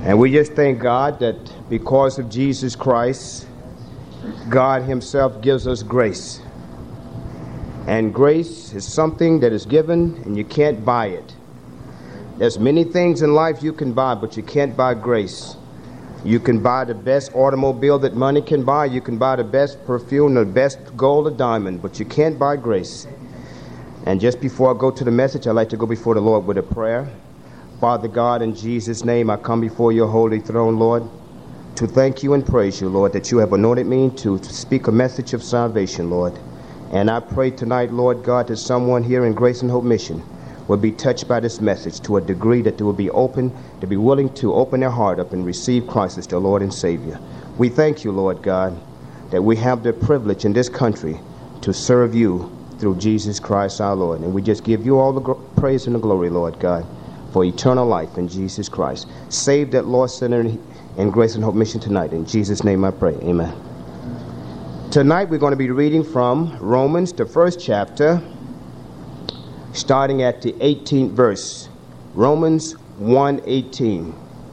And we just thank God that because of Jesus Christ, God himself gives us grace. And grace is something that is given and you can't buy it. There's many things in life you can buy, but you can't buy grace. You can buy the best automobile that money can buy. You can buy the best perfume, the best gold or diamond, but you can't buy grace. And just before I go to the message, I'd like to go before the Lord with a prayer. Father God, in Jesus' name, I come before your holy throne, Lord, to thank you and praise you, Lord, that you have anointed me to speak a message of salvation, Lord. And I pray tonight, Lord God, that someone here in Grace and Hope Mission will be touched by this message to a degree that they will be open, to be willing to open their heart up and receive Christ as their Lord and Savior. We thank you, Lord God, that we have the privilege in this country to serve you through Jesus Christ our Lord. And we just give you all the praise and the glory, Lord God, for eternal life in Jesus Christ. Save that lost sinner in Grace and Hope Mission tonight. In Jesus' name I pray. Amen. Tonight we're going to be reading from Romans, the first chapter, starting at the 18th verse. Romans 1:18.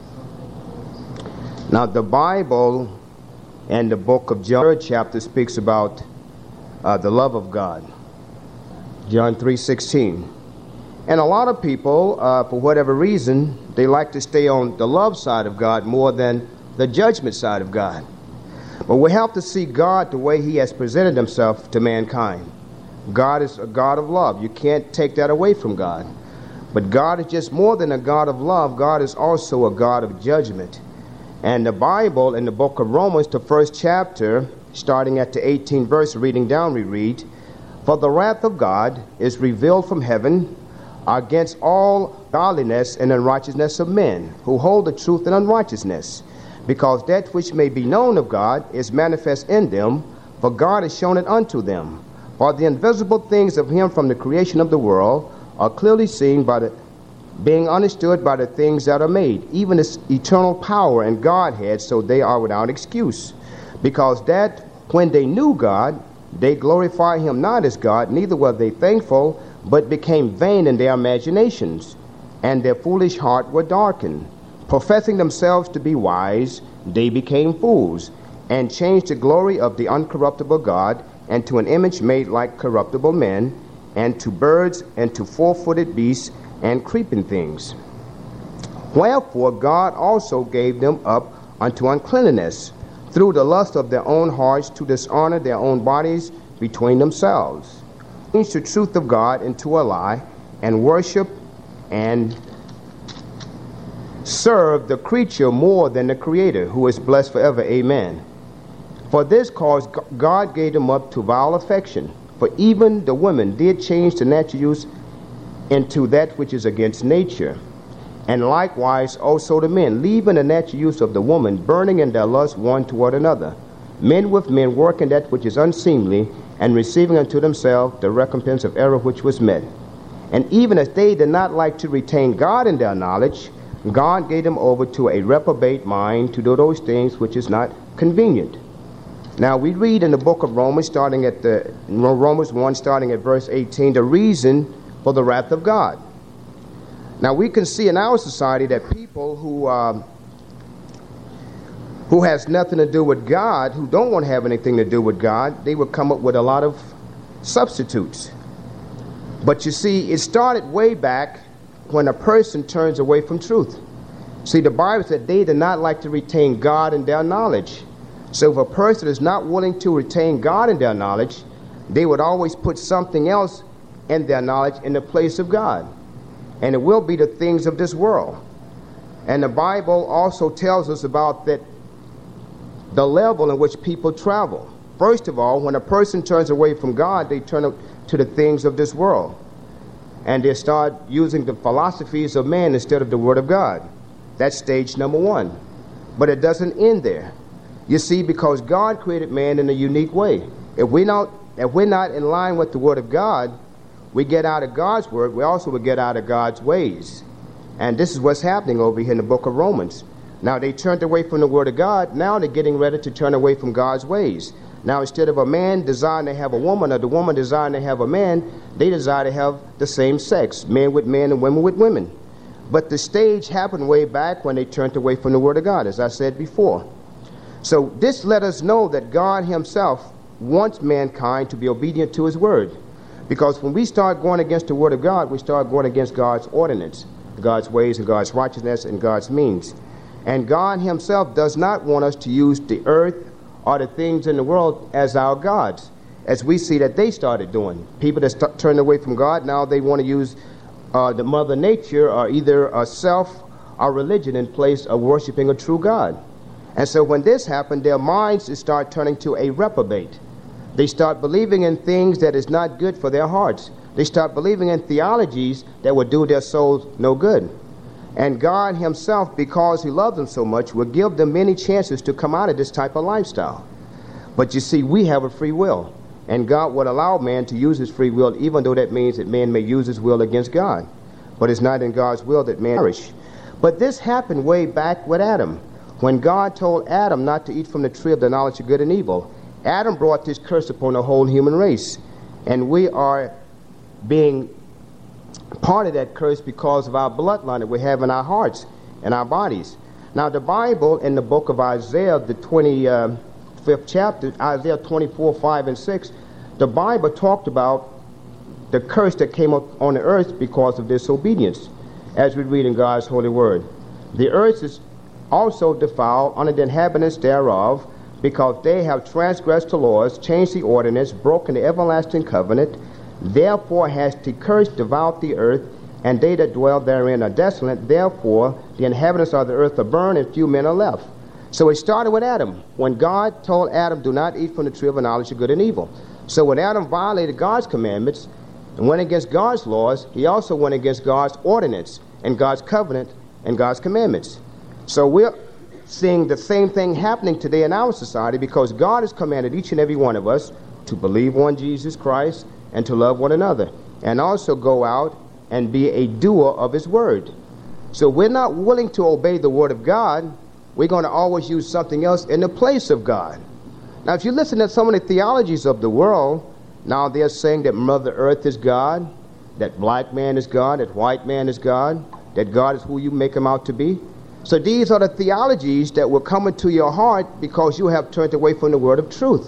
Now the Bible and the book of John, third chapter, speaks about the love of God. John 3:16. And a lot of people, for whatever reason, they like to stay on the love side of God more than the judgment side of God. But we have to see God the way he has presented himself to mankind. God is a God of love. You can't take that away from God. But God is just more than a God of love. God is also a God of judgment. And the Bible in the book of Romans, the first chapter, starting at the 18th verse, reading down, we read, "For the wrath of God is revealed from heaven against all godliness and unrighteousness of men, who hold the truth in unrighteousness, because that which may be known of God is manifest in them, for God has shown it unto them. For the invisible things of him from the creation of the world are clearly seen being understood by the things that are made, even his eternal power and Godhead, so they are without excuse. Because that when they knew God, they glorified him not as God, neither were they thankful, but became vain in their imaginations, and their foolish heart were darkened. Professing themselves to be wise, they became fools, and changed the glory of the uncorruptible God, and to an image made like corruptible men, and to birds, and to four-footed beasts, and creeping things. Wherefore God also gave them up unto uncleanness, through the lust of their own hearts, to dishonor their own bodies between themselves. Change the truth of God into a lie, and worship and serve the creature more than the Creator, who is blessed forever. Amen. For this cause God gave them up to vile affection. For even the women did change the natural use into that which is against nature. And likewise also the men, leaving the natural use of the woman, burning in their lust one toward another. Men with men working that which is unseemly, and receiving unto themselves the recompense of error which was met. And even as they did not like to retain God in their knowledge, God gave them over to a reprobate mind to do those things which is not convenient." Now we read in the book of Romans, Romans 1, starting at verse 18, the reason for the wrath of God. Now we can see in our society that people who has nothing to do with God, who don't want to have anything to do with God, they will come up with a lot of substitutes. But you see, it started way back when a person turns away from truth. See, the Bible said they did not like to retain God in their knowledge. So if a person is not willing to retain God in their knowledge, they would always put something else in their knowledge in the place of God. And it will be the things of this world. And the Bible also tells us about that the level in which people travel. First of all, when a person turns away from God, they turn up to the things of this world. And they start using the philosophies of man instead of the Word of God. That's stage number one. But it doesn't end there. You see, because God created man in a unique way. If we're not in line with the Word of God, we get out of God's Word, we also will get out of God's ways. And this is what's happening over here in the book of Romans. Now they turned away from the Word of God. Now they're getting ready to turn away from God's ways. Now instead of a man desiring to have a woman, or the woman desiring to have a man, they desire to have the same sex, men with men and women with women. But the stage happened way back when they turned away from the Word of God, as I said before. So this let us know that God himself wants mankind to be obedient to his Word. Because when we start going against the Word of God, we start going against God's ordinance, God's ways and God's righteousness and God's means. And God himself does not want us to use the earth or the things in the world as our gods, as we see that they started doing. People that turned away from God, now they want to use the Mother Nature or either a self or religion in place of worshiping a true God. And so when this happened, their minds start turning to a reprobate. They start believing in things that is not good for their hearts. They start believing in theologies that will do their souls no good. And God himself, because he loves them so much, will give them many chances to come out of this type of lifestyle. But you see, we have a free will. And God would allow man to use his free will, even though that means that man may use his will against God. But it's not in God's will that man perish. But this happened way back with Adam. When God told Adam not to eat from the tree of the knowledge of good and evil, Adam brought this curse upon the whole human race. And we are being part of that curse because of our bloodline that we have in our hearts and our bodies. Now the Bible in the book of Isaiah, the 25th chapter, Isaiah 24, 5 and 6, the Bible talked about the curse that came up on the earth because of disobedience, as we read in God's holy word. The earth is also defiled under the inhabitants thereof, because they have transgressed the laws, changed the ordinance, broken the everlasting covenant. Therefore has the curse devoured the earth, and they that dwell therein are desolate. Therefore the inhabitants of the earth are burned, and few men are left. So it started with Adam, when God told Adam, do not eat from the tree of the knowledge of good and evil. So when Adam violated God's commandments and went against God's laws, he also went against God's ordinance and God's covenant and God's commandments. So we're seeing the same thing happening today in our society, because God has commanded each and every one of us to believe on Jesus Christ and to love one another, and also go out and be a doer of his word. So we're not willing to obey the word of God. We're going to always use something else in the place of God. Now if you listen to some of the theologies of the world, now they're saying that Mother Earth is God, that black man is God, that white man is God, that God is who you make him out to be. So these are the theologies that will come into your heart because you have turned away from the word of truth.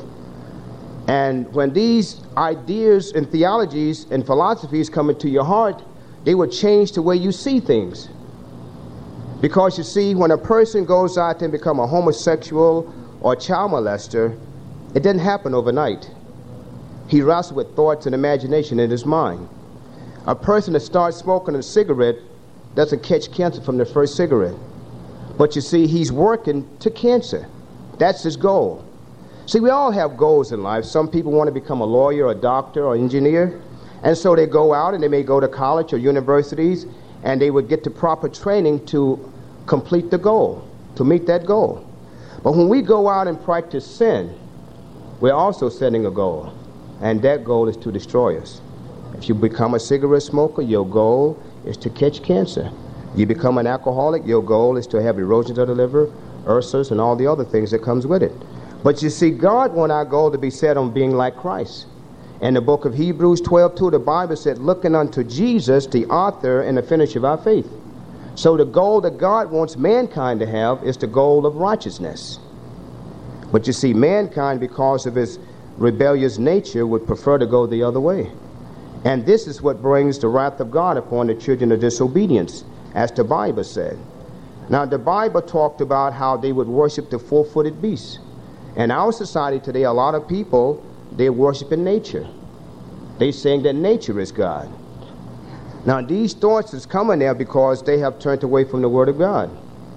And when these ideas and theologies and philosophies come into your heart, they will change the way you see things. Because you see, when a person goes out and become a homosexual or a child molester, it didn't happen overnight. He wrestles with thoughts and imagination in his mind. A person that starts smoking a cigarette doesn't catch cancer from the first cigarette. But you see, he's working to cancer. That's his goal. See, we all have goals in life. Some people want to become a lawyer, a doctor, or engineer. And so they go out and they may go to college or universities, and they would get the proper training to complete the goal, to meet that goal. But when we go out and practice sin, we're also setting a goal. And that goal is to destroy us. If you become a cigarette smoker, your goal is to catch cancer. You become an alcoholic, your goal is to have erosions of the liver, ulcers, and all the other things that comes with it. But you see, God wants our goal to be set on being like Christ. In the book of Hebrews 12:2, the Bible said, looking unto Jesus, the author and the finisher of our faith. So the goal that God wants mankind to have is the goal of righteousness. But you see, mankind, because of his rebellious nature, would prefer to go the other way. And this is what brings the wrath of God upon the children of disobedience, as the Bible said. Now, the Bible talked about how they would worship the four-footed beasts. In our society today, a lot of people, they're worshiping nature. They're saying that nature is God. Now, these thoughts is coming there because they have turned away from the Word of God.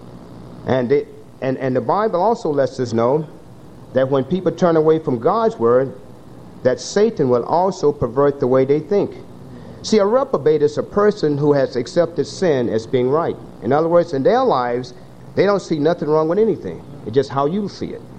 And the Bible also lets us know that when people turn away from God's Word, that Satan will also pervert the way they think. See, a reprobate is a person who has accepted sin as being right. In other words, in their lives, they don't see nothing wrong with anything. It's just how you see it.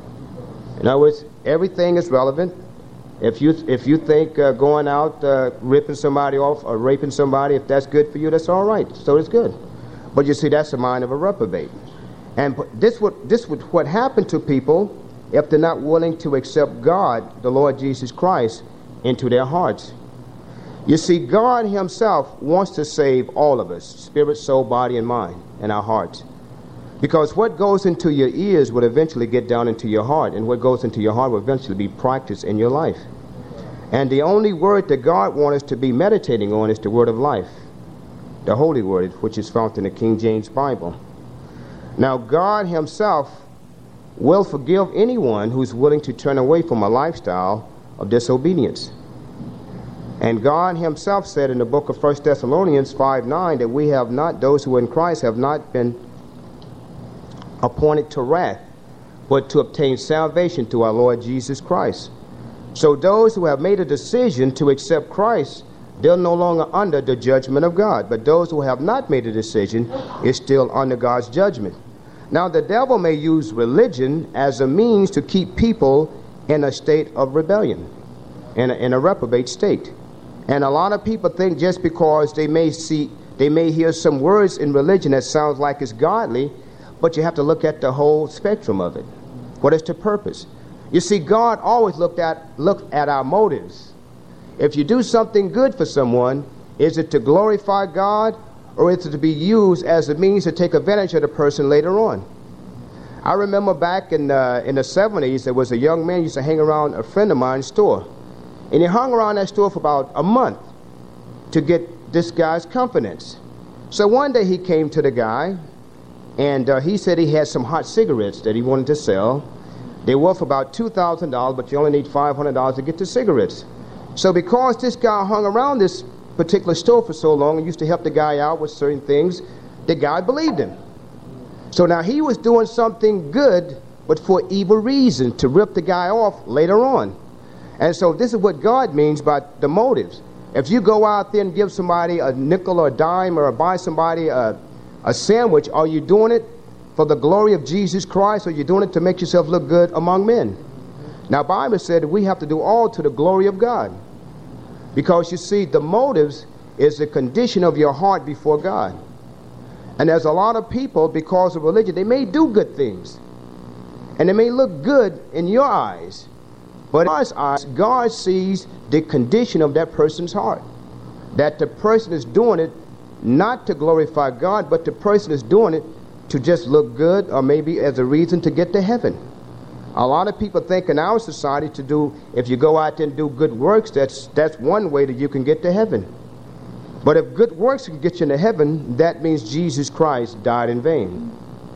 In other words, everything is relevant. If you think going out, ripping somebody off or raping somebody, if that's good for you, that's all right. So it's good. But you see, that's the mind of a reprobate. And this would what happened to people if they're not willing to accept God, the Lord Jesus Christ, into their hearts. You see, God himself wants to save all of us, spirit, soul, body, and mind, and our hearts. Because what goes into your ears will eventually get down into your heart, and what goes into your heart will eventually be practiced in your life. And the only word that God wants us to be meditating on is the word of life, the Holy Word, which is found in the King James Bible. Now, God himself will forgive anyone who's willing to turn away from a lifestyle of disobedience. And God himself said in the book of 1 Thessalonians 5:9 that we have not, those who are in Christ have not been appointed to wrath, but to obtain salvation through our Lord Jesus Christ. So those who have made a decision to accept Christ, they're no longer under the judgment of God. But those who have not made a decision is still under God's judgment. Now, the devil may use religion as a means to keep people in a state of rebellion, in a reprobate state. And a lot of people think just because they may hear some words in religion that sounds like it's godly, but you have to look at the whole spectrum of it. What is the purpose? You see, God always looked at our motives. If you do something good for someone, is it to glorify God, or is it to be used as a means to take advantage of the person later on? I remember back in the 70s, there was a young man who used to hang around a friend of mine's store. And he hung around that store for about a month to get this guy's confidence. So one day he came to the guy, and he said he had some hot cigarettes that he wanted to sell. They were worth about $2,000, but you only need $500 to get the cigarettes. So because this guy hung around this particular store for so long and used to help the guy out with certain things, the guy believed him. So now he was doing something good, but for evil reason, to rip the guy off later on. And so this is what God means by the motives. If you go out there and give somebody a nickel or a dime, or buy somebody a sandwich, are you doing it for the glory of Jesus Christ, or are you doing it to make yourself look good among men? Now, the Bible said that we have to do all to the glory of God. Because you see, the motives is the condition of your heart before God. And there's a lot of people, because of religion, they may do good things, and they may look good in your eyes, but in God's eyes, God sees the condition of that person's heart. That the person is doing it not to glorify God, but the person is doing it to just look good, or maybe as a reason to get to heaven. A lot of people think in our society if you go out there and do good works, that's one way that you can get to heaven. But if good works can get you into heaven, that means Jesus Christ died in vain.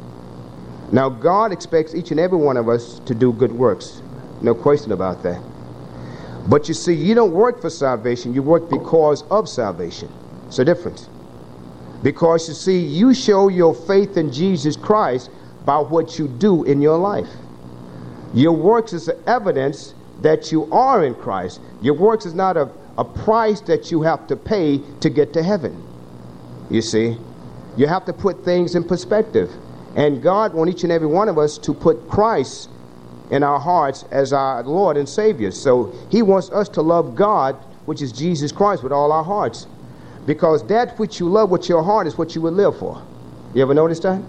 Now, God expects each and every one of us to do good works. No question about that. But you see, you don't work for salvation, you work because of salvation. It's a difference. Because you see, you show your faith in Jesus Christ by what you do in your life. Your works is evidence that you are in Christ. Your works is not a price that you have to pay to get to heaven. You see, you have to put things in perspective. And God wants each and every one of us to put Christ in our hearts as our Lord and Savior. So he wants us to love God, which is Jesus Christ, with all our hearts. Because that which you love with your heart is what you will live for. You ever notice that?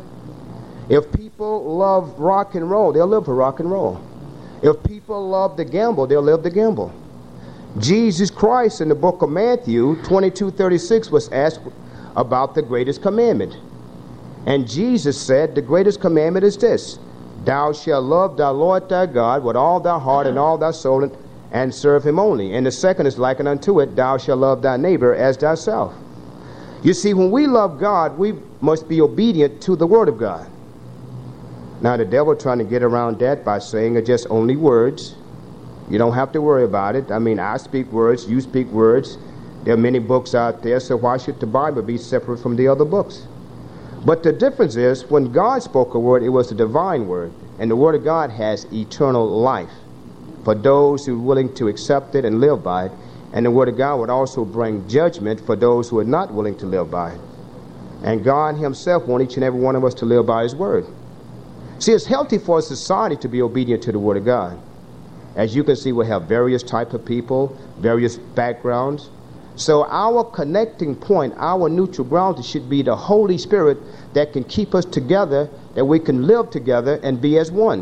If people love rock and roll, they'll live for rock and roll. If people love to gamble, they'll live to gamble. Jesus Christ in the book of Matthew 22:36 was asked about the greatest commandment. And Jesus said, the greatest commandment is this: thou shalt love thy Lord thy God with all thy heart and all thy soul, and serve him only. And the second is likened unto it: thou shalt love thy neighbor as thyself. You see, when we love God, we must be obedient to the word of God. Now, the devil trying to get around that by saying it's just only words. You don't have to worry about it. I mean, I speak words, you speak words. There are many books out there, so why should the Bible be separate from the other books? But the difference is, when God spoke a word, it was the divine word. And the word of God has eternal life for those who are willing to accept it and live by it. And the word of God would also bring judgment for those who are not willing to live by it. And God himself wants each and every one of us to live by his word. See, it's healthy for a society to be obedient to the word of God. As you can see, we have various types of people, various backgrounds. So our connecting point, our neutral ground, should be the Holy Spirit that can keep us together, that we can live together and be as one.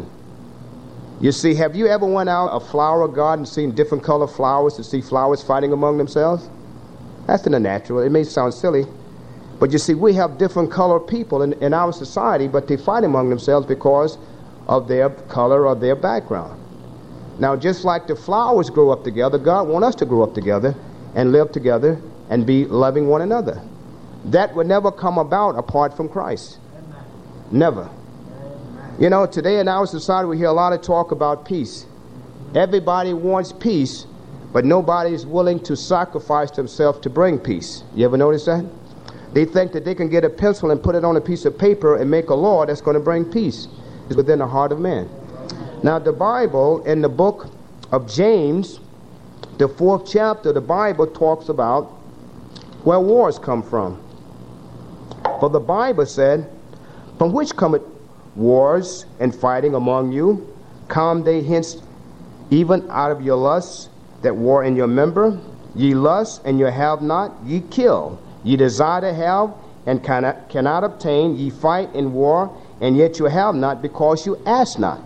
You see, have you ever went out a flower garden and seen different color flowers, to see flowers fighting among themselves? That's in the natural. It may sound silly, but you see, we have different colored people in our society, but they fight among themselves because of their color or their background. Now, just like the flowers grow up together, God wants us to grow up together and live together and be loving one another. That would never come about apart from Christ. Never. You know, today in our society we hear a lot of talk about peace. Everybody wants peace, but nobody is willing to sacrifice themselves to bring peace. You ever notice that? They think that they can get a pencil and put it on a piece of paper and make a law that's going to bring peace. It's within the heart of man. Now, the Bible, in the book of James, the 4th chapter, the Bible talks about where wars come from. For the Bible said, "From which cometh wars and fighting among you? Come they hence even out of your lusts that war in your member? Ye lust, and you have not, ye kill. Ye desire to have, and cannot obtain. Ye fight in war, and yet you have not, because you ask not."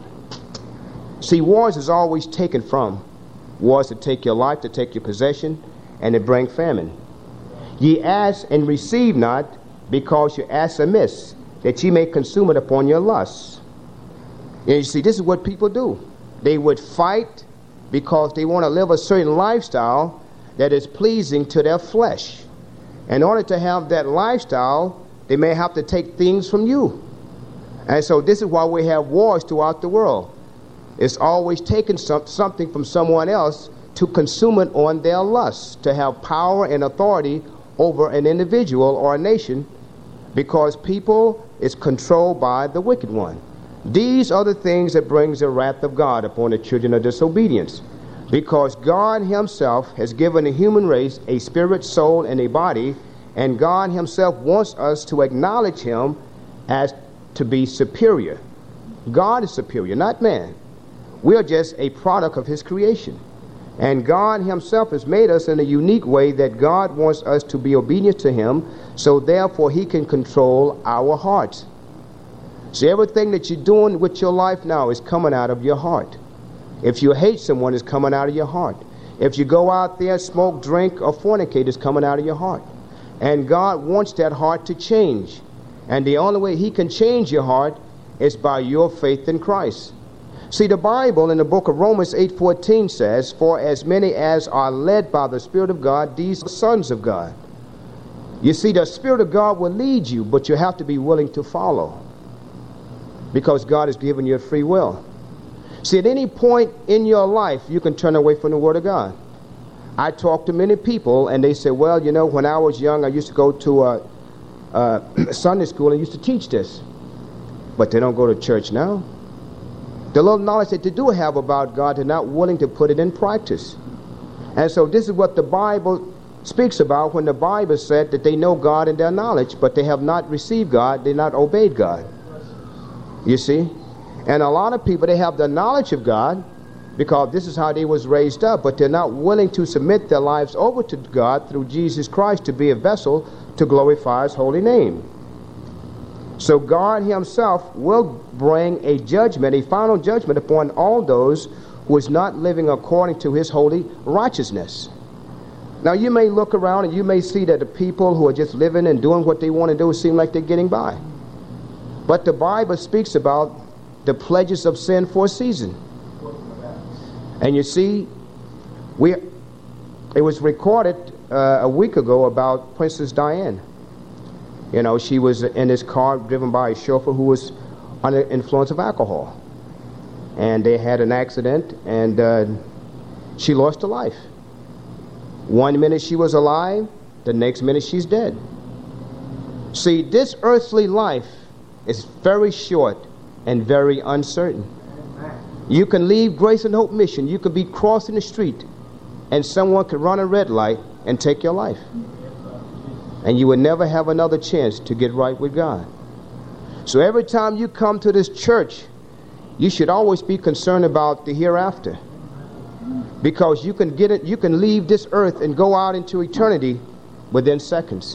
See, wars is always taken from. Wars to take your life, to take your possession, and to bring famine. Ye ask and receive not, because you ask amiss, that ye may consume it upon your lusts. And you see, this is what people do. They would fight because they want to live a certain lifestyle that is pleasing to their flesh. In order to have that lifestyle, they may have to take things from you. And so this is why we have wars throughout the world. It's always taking something from someone else to consume it on their lusts, to have power and authority over an individual or a nation, because people is controlled by the wicked one. These are the things that brings the wrath of God upon the children of disobedience, because God himself has given the human race a spirit, soul, and a body, and God himself wants us to acknowledge him as to be superior. God is superior, not man. We are just a product of his creation. And God himself has made us in a unique way that God wants us to be obedient to him, so therefore he can control our hearts. See, everything that you're doing with your life now is coming out of your heart. If you hate someone, it's coming out of your heart. If you go out there, smoke, drink, or fornicate, it's coming out of your heart. And God wants that heart to change. And the only way he can change your heart is by your faith in Christ. See, the Bible in the book of Romans 8:14 says, "For as many as are led by the Spirit of God, these are sons of God." You see, the Spirit of God will lead you, but you have to be willing to follow, because God has given you a free will. See, at any point in your life, you can turn away from the Word of God. I talk to many people, and they say, "Well, you know, when I was young, I used to go to Sunday school and used to teach this." But they don't go to church now. The little knowledge that they do have about God, they're not willing to put it in practice. And so this is what the Bible speaks about when the Bible said that they know God in their knowledge, but they have not received God, they not obeyed God. You see? And a lot of people, they have the knowledge of God because this is how they was raised up, but they're not willing to submit their lives over to God through Jesus Christ to be a vessel to glorify his holy name. So God himself will bring a judgment, a final judgment upon all those who is not living according to his holy righteousness. Now you may look around and you may see that the people who are just living and doing what they want to do seem like they're getting by. But the Bible speaks about the pledges of sin for a season. And you see, it was recorded a week ago about Princess Diana. You know, she was in this car driven by a chauffeur who was under the influence of alcohol. And they had an accident, and she lost her life. One minute she was alive, the next minute she's dead. See, this earthly life is very short and very uncertain. You can leave Grace and Hope Mission, you could be crossing the street, and someone could run a red light and take your life. And you would never have another chance to get right with God. So every time you come to this church, you should always be concerned about the hereafter, because you can leave this earth and go out into eternity within seconds.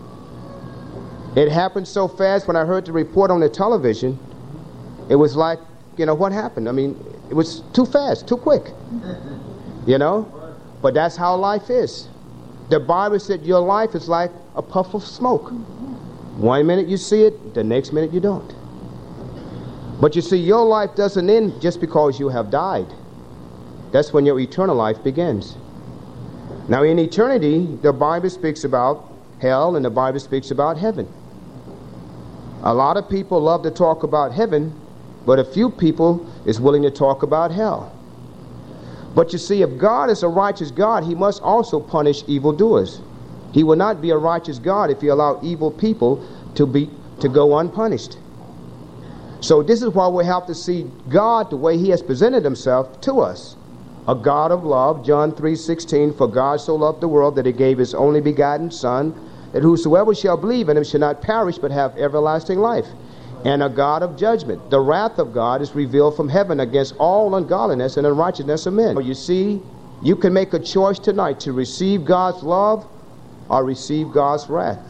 It happened so fast. When I heard the report on the television, it was like, you know, what happened? I mean, it was too fast, too quick, you know. But that's how life is. The Bible said your life is like a puff of smoke. One minute you see it, the next minute you don't. But you see, your life doesn't end just because you have died. That's when your eternal life begins. Now in eternity, the Bible speaks about hell and the Bible speaks about heaven. A lot of people love to talk about heaven, but a few people is willing to talk about hell. But you see, if God is a righteous God, he must also punish evildoers. He will not be a righteous God if he allow evil people to go unpunished. So this is why we have to see God the way he has presented himself to us. A God of love, John 3:16, for God so loved the world that he gave his only begotten Son, that whosoever shall believe in him shall not perish but have everlasting life. And a God of judgment. The wrath of God is revealed from heaven against all ungodliness and unrighteousness of men. You see, you can make a choice tonight to receive God's love or receive God's wrath.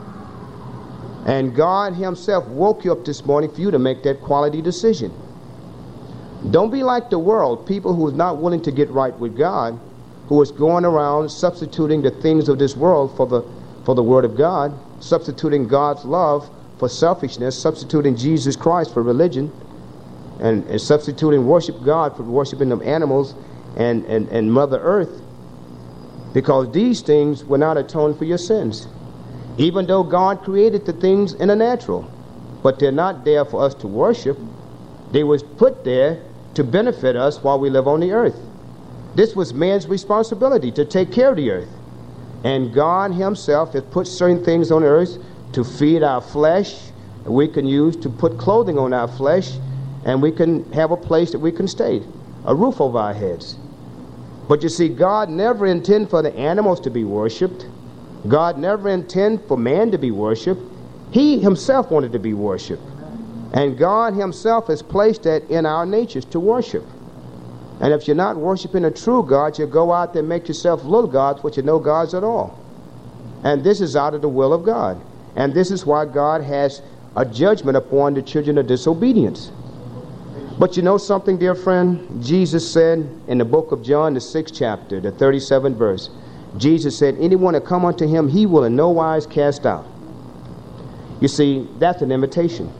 And God himself woke you up this morning for you to make that quality decision. Don't be like the world, people who is not willing to get right with God, who is going around substituting the things of this world for the Word of God, substituting God's love for selfishness, substituting Jesus Christ for religion, and substituting worship God for worshiping of animals and Mother Earth, because these things will not atone for your sins. Even though God created the things in the natural, but they're not there for us to worship. They was put there to benefit us while we live on the earth. This was man's responsibility, to take care of the earth. And God himself has put certain things on the earth to feed our flesh. We can use to put clothing on our flesh, and we can have a place that we can stay, a roof over our heads. But you see, God never intended for the animals to be worshipped. God never intended for man to be worshipped. He himself wanted to be worshipped. And God himself has placed that in our natures to worship. And if you're not worshiping a true God, you go out there and make yourself little gods, but you're no gods at all. And this is out of the will of God. And this is why God has a judgment upon the children of disobedience. But you know something, dear friend? Jesus said in the book of John, the 6th chapter, the 37th verse, Jesus said, anyone that come unto him, he will in no wise cast out. You see, that's an invitation.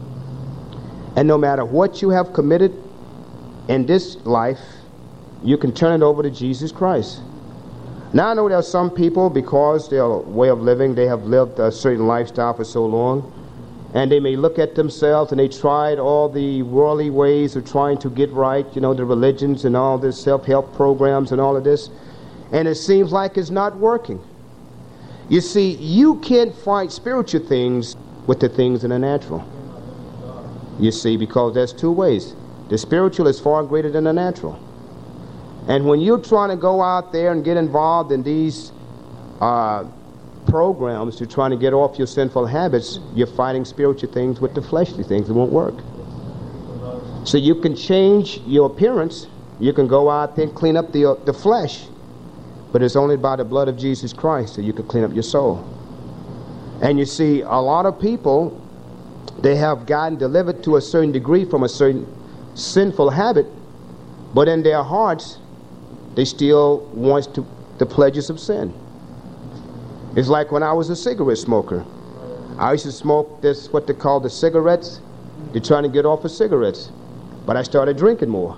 And no matter what you have committed in this life, you can turn it over to Jesus Christ. Now I know there are some people, because their way of living, they have lived a certain lifestyle for so long, and they may look at themselves and they tried all the worldly ways of trying to get right, you know, the religions and all this self-help programs and all of this, and it seems like it's not working. You see, you can't fight spiritual things with the things in the natural. You see, because there's two ways. The spiritual is far greater than the natural. And when you're trying to go out there and get involved in these programs to trying to get off your sinful habits, you're fighting spiritual things with the fleshly things. It won't work. So you can change your appearance. You can go out there and clean up the flesh. But it's only by the blood of Jesus Christ that you can clean up your soul. And you see, a lot of people, they have gotten delivered to a certain degree from a certain sinful habit, but in their hearts, they still want the pleasures of sin. It's like when I was a cigarette smoker. I used to smoke this, what they call the cigarettes. They're trying to get off of cigarettes. But I started drinking more.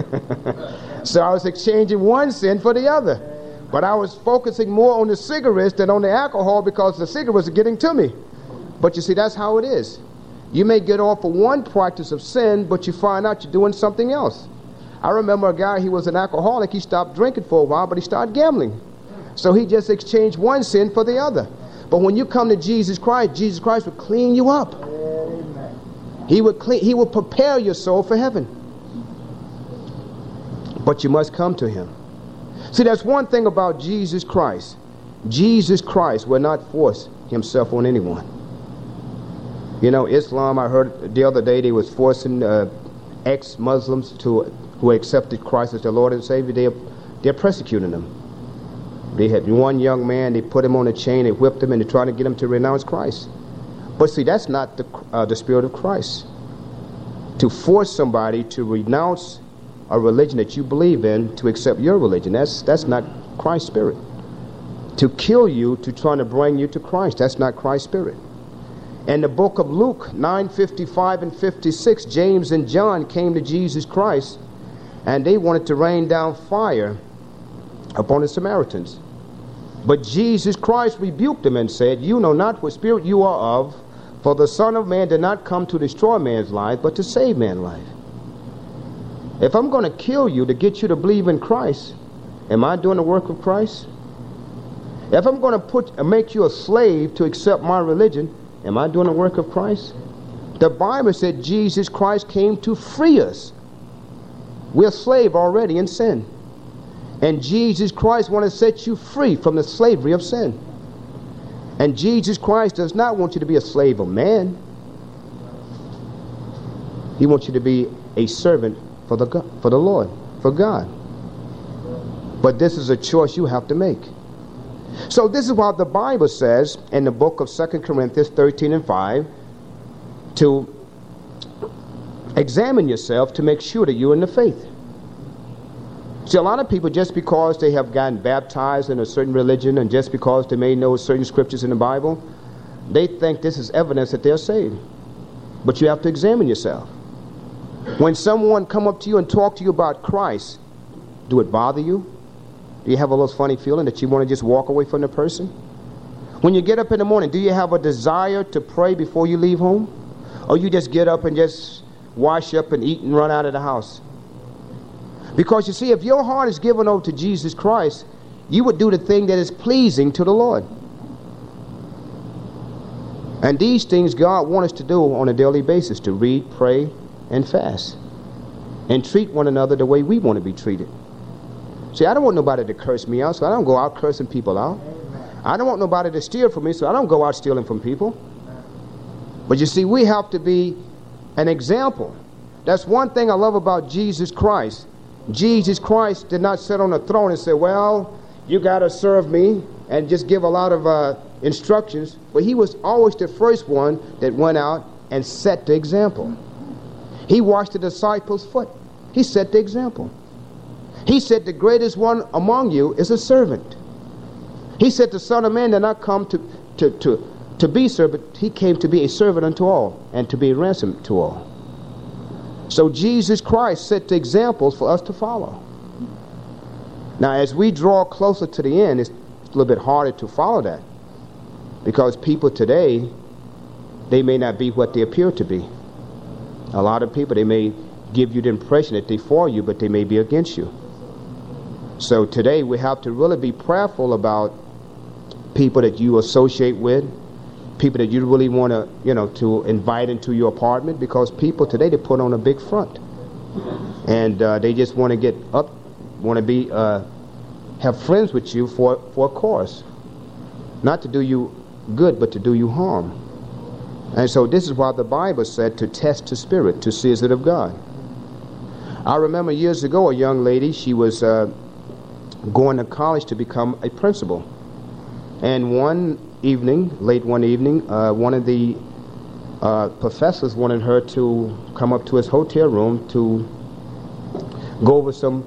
So I was exchanging one sin for the other. But I was focusing more on the cigarettes than on the alcohol, because the cigarettes are getting to me. But you see, that's how it is. You may get off of one practice of sin, but you find out you're doing something else. I remember a guy, he was an alcoholic. He stopped drinking for a while, but he started gambling. So he just exchanged one sin for the other. But when you come to Jesus Christ will clean you up. He will prepare your soul for heaven. But you must come to him. See, that's one thing about Jesus Christ. Jesus Christ will not force himself on anyone. You know, Islam, I heard the other day, they was forcing ex-Muslims who accepted Christ as their Lord and Savior. They're persecuting them. They had one young man, they put him on a chain, they whipped him, and they tried to get him to renounce Christ. But see, that's not the Spirit of Christ. To force somebody to renounce a religion that you believe in to accept your religion, that's not Christ's Spirit. to kill you, to try to bring you to Christ. That's not Christ's spirit. In the book of Luke 9:55 and 56, James and John came to Jesus Christ, and they wanted to rain down fire upon the Samaritans. But Jesus Christ rebuked them and said, "You know not what spirit you are of, for the Son of Man did not come to destroy man's life, but to save man's life." If I'm going to kill you to get you to believe in Christ, am I doing the work of Christ? If I'm going to make you a slave to accept my religion, am I doing the work of Christ? The Bible said Jesus Christ came to free us. We're a slave already in sin. And Jesus Christ wants to set you free from the slavery of sin. And Jesus Christ does not want you to be a slave of man. He wants you to be a servant for the Lord, for God. But this is a choice you have to make. So this is what the Bible says in the book of 2 Corinthians 13 and 5, to examine yourself to make sure that you're in the faith. See, a lot of people, just because they have gotten baptized in a certain religion and just because they may know certain scriptures in the Bible, they think this is evidence that they're saved. But you have to examine yourself. When someone come up to you and talk to you about Christ, do it bother you? Do you have a little funny feeling that you want to just walk away from the person? When you get up in the morning, do you have a desire to pray before you leave home? Or you just get up and just wash up and eat and run out of the house? Because you see, if your heart is given over to Jesus Christ, you would do the thing that is pleasing to the Lord. And these things God wants us to do on a daily basis, to read, pray, and fast. And treat one another the way we want to be treated. See, I don't want nobody to curse me out, so I don't go out cursing people out. I don't want nobody to steal from me, so I don't go out stealing from people. But you see, we have to be an example. That's one thing I love about Jesus Christ. Jesus Christ did not sit on a throne and say, "Well, you got to serve me," and just give a lot of instructions. But he was always the first one that went out and set the example. He washed the disciples' foot. He set the example. He said the greatest one among you is a servant. He said the Son of Man did not come to be served, but he came to be a servant unto all and to be a ransom to all. So Jesus Christ set the examples for us to follow. Now, as we draw closer to the end, it's a little bit harder to follow that, because people today, they may not be what they appear to be. A lot of people, they may give you the impression that they're for you, but they may be against you. So today we have to really be prayerful about people that you associate with, people that you really want to, to invite into your apartment, because people today, they put on a big front. And they just want to get up, want to be, have friends with you for a cause. Not to do you good, but to do you harm. And so this is why the Bible said to test the spirit, to see is it of God. I remember years ago a young lady, she was going to college to become a principal. And one evening, late one evening, one of the professors wanted her to come up to his hotel room to go over some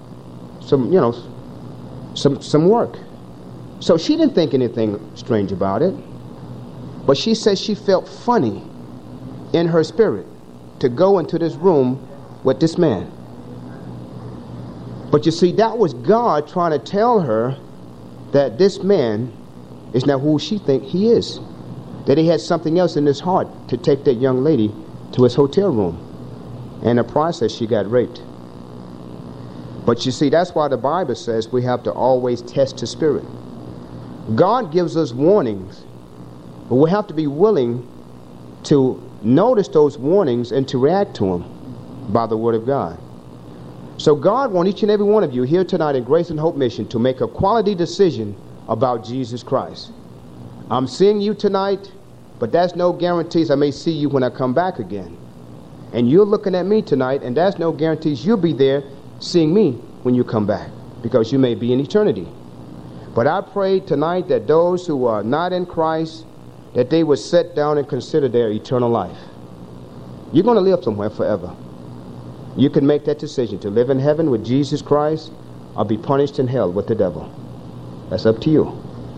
work. So she didn't think anything strange about it. But she said she felt funny in her spirit to go into this room with this man. But you see, that was God trying to tell her that this man is not who she thinks he is. That he had something else in his heart to take that young lady to his hotel room. And in the process, she got raped. But you see, that's why the Bible says we have to always test the spirit. God gives us warnings, but we have to be willing to notice those warnings and to react to them by the Word of God. So God wants each and every one of you here tonight in Grace and Hope Mission to make a quality decision about Jesus Christ. I'm seeing you tonight, but that's no guarantees I may see you when I come back again. And you're looking at me tonight, and that's no guarantees you'll be there seeing me when you come back, because you may be in eternity. But I pray tonight that those who are not in Christ, that they would sit down and consider their eternal life. You're going to live somewhere forever. You can make that decision to live in heaven with Jesus Christ or be punished in hell with the devil. That's up to you.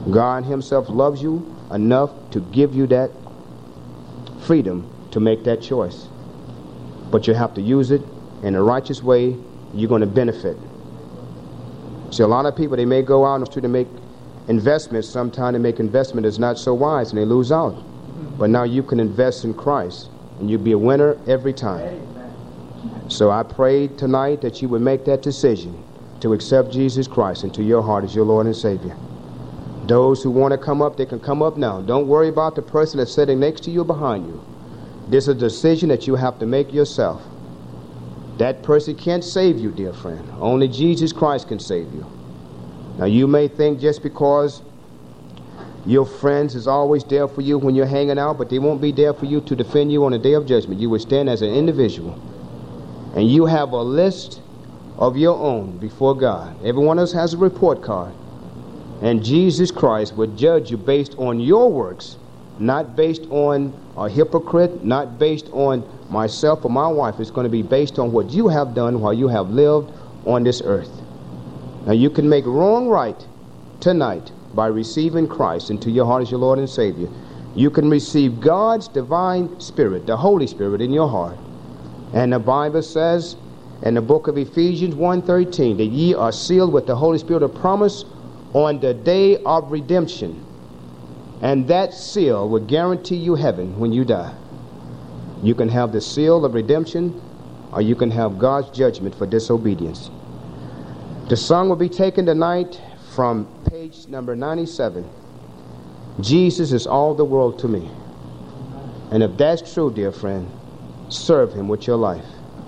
God himself loves you enough to give you that freedom to make that choice. But you have to use it in a righteous way. You're going to benefit. See, a lot of people, they may go out to make investments. Sometimes they make investment is not so wise and they lose out. But now you can invest in Christ and you'll be a winner every time. So I pray tonight that you would make that decision to accept Jesus Christ into your heart as your Lord and Savior. Those who want to come up, they can come up now. Don't worry about the person that's sitting next to you or behind you. This is a decision that you have to make yourself. That person can't save you, dear friend. Only Jesus Christ can save you. Now you may think just because your friends is always there for you when you're hanging out, but they won't be there for you to defend you on the day of judgment. You will stand as an individual. And you have a list of your own before God. Every one of us has a report card. And Jesus Christ will judge you based on your works, not based on a hypocrite, not based on myself or my wife. It's going to be based on what you have done while you have lived on this earth. Now you can make wrong right tonight by receiving Christ into your heart as your Lord and Savior. You can receive God's divine Spirit, the Holy Spirit, in your heart. And the Bible says in the book of Ephesians 1:13 that ye are sealed with the Holy Spirit of promise on the day of redemption. And that seal will guarantee you heaven when you die. You can have the seal of redemption, or you can have God's judgment for disobedience. The song will be taken tonight from page number 97. Jesus is all the world to me. And if that's true, dear friend, serve him with your life.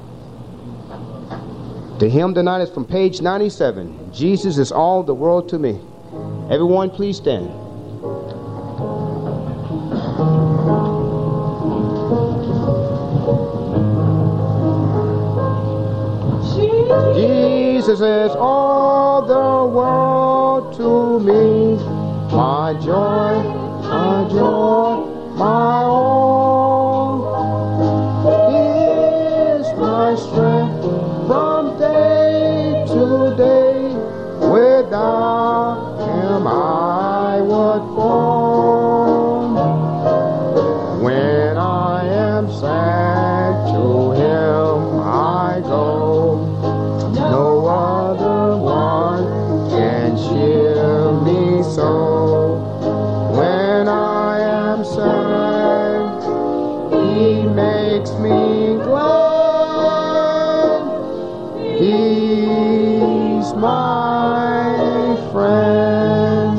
The hymn tonight is from page 97. Jesus is all the world to me. Everyone, please stand. Jesus is all the world to me. My joy, my joy, my all. He is my strength from day to day. Without him I would fall. When I am sad, to him I go. No other one can cheer me so. When I am sad, he makes me glad. He's my friend.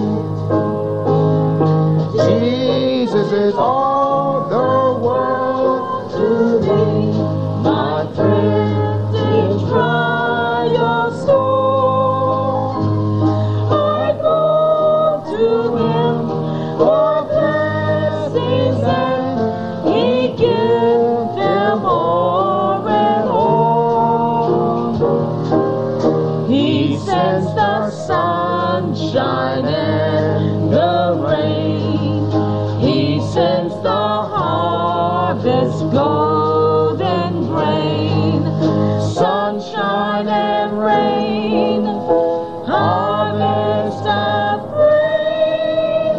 Jesus is all the world to me. My friend, in trial sore, I go to him for blessings, and he gives them more and more. He sends the sunshine and the rain. He sends the harvest golden grain. Sunshine and rain, harvest of rain.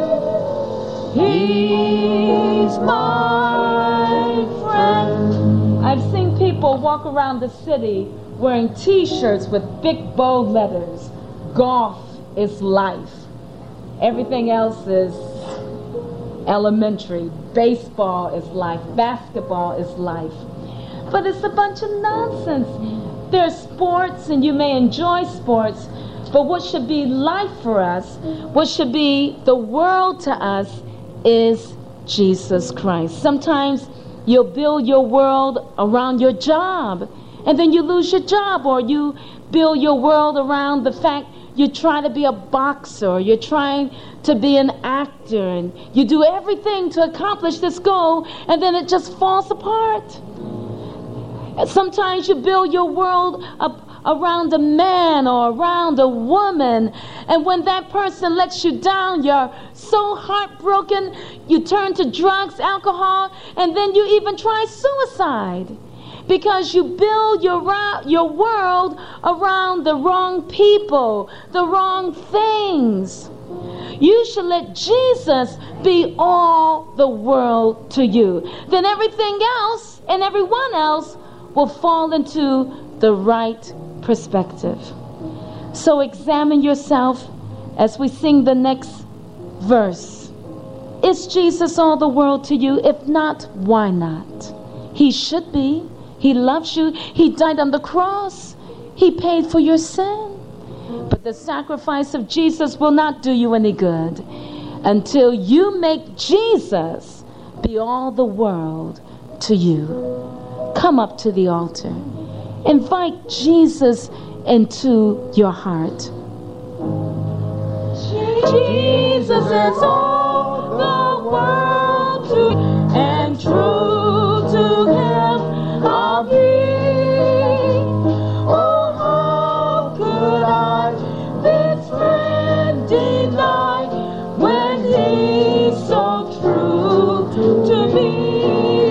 He's my friend. I've seen people walk around the city wearing t-shirts with big bold letters. Golf is life. Everything else is elementary. Baseball is life. Basketball is life. But it's a bunch of nonsense. There's sports and you may enjoy sports, but what should be life for us, what should be the world to us, is Jesus Christ. Sometimes you'll build your world around your job, and then you lose your job, or you build your world around the fact you try to be a boxer, you're trying to be an actor, and you do everything to accomplish this goal, and then it just falls apart. And sometimes you build your world up around a man or around a woman, and when that person lets you down, you're so heartbroken, you turn to drugs, alcohol, and then you even try suicide. Because you build your world around the wrong people, the wrong things. You should let Jesus be all the world to you. Then everything else and everyone else will fall into the right perspective. So examine yourself as we sing the next verse. Is Jesus all the world to you? If not, why not? He should be. He loves you. He died on the cross. He paid for your sin. But the sacrifice of Jesus will not do you any good until you make Jesus be all the world to you. Come up to the altar. Invite Jesus into your heart. Jesus is all the world to me, and true to him I'll be. Oh, how could I this friend deny when he's so true to me?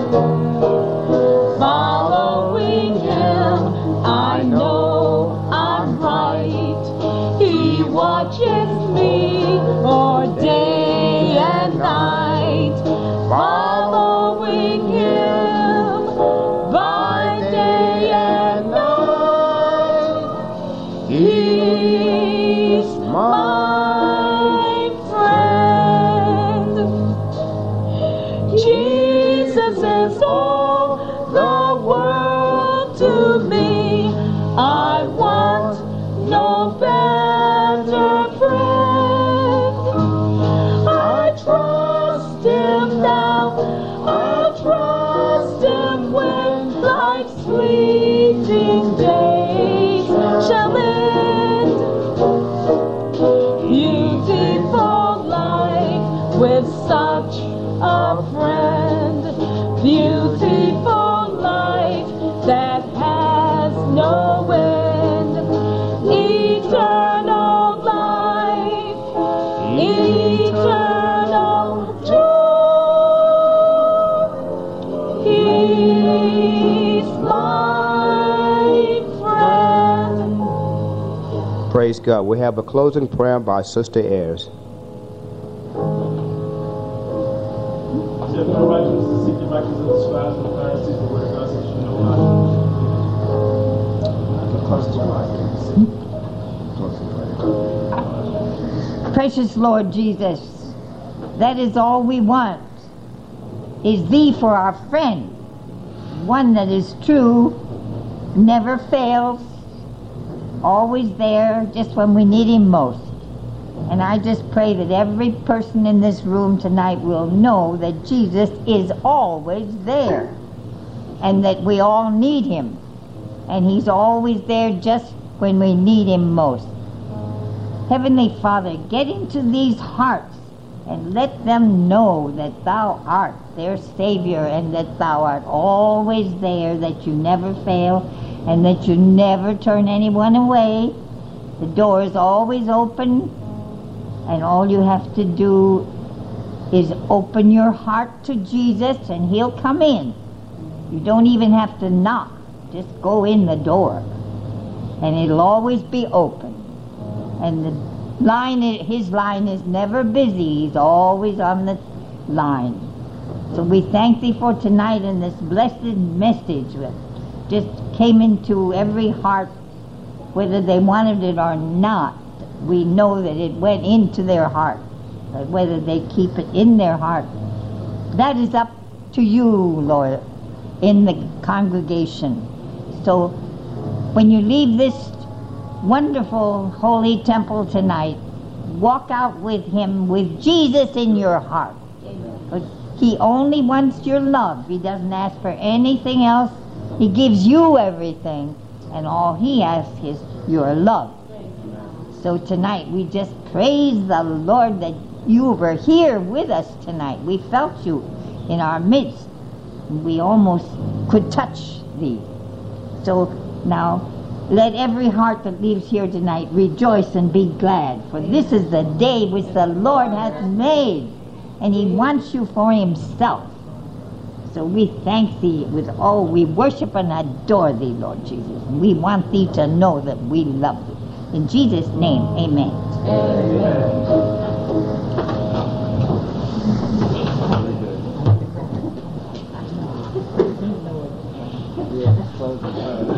Following him, I know I'm right. He watches me all day and night. Following him by day and night. He's my friend. Jesus is all the world to me. I want no better friend. I trust him now. I'll trust him when life's fleeting days shall end. Beautiful life with such a friend. Beautiful life that has no end. Eternal life, eternal joy. He's my friend. Praise God. We have a closing prayer by Sister Ayers. Precious Lord Jesus, that is all we want, is Thee for our friend, one that is true, never fails, always there just when we need Him most. And I just pray that every person in this room tonight will know that Jesus is always there, and that we all need Him, and He's always there just when we need Him most. Heavenly Father, get into these hearts and let them know that Thou art their Savior, and that Thou art always there, that you never fail, and that you never turn anyone away. The door is always open, and all you have to do is open your heart to Jesus and He'll come in. You don't even have to knock. Just go in the door, and it'll always be open. And the line, His line is never busy. He's always on the line. So we thank Thee for tonight and this blessed message that just came into every heart, whether they wanted it or not. We know that it went into their heart. But whether they keep it in their heart, that is up to you, Lord, in the congregation. So when you leave this wonderful holy temple tonight, walk out with Him, with Jesus in your heart. Because He only wants your love. He doesn't ask for anything else. He gives you everything, and all He asks is your love. So tonight we just praise the Lord that you were here with us tonight. We felt you in our midst. We almost could touch Thee. So now let every heart that leaves here tonight rejoice and be glad, for this is the day which the Lord hath made, and He wants you for Himself. So we thank Thee with all. We worship and adore Thee, Lord Jesus. And we want Thee to know that we love Thee. In Jesus' name, amen. Amen.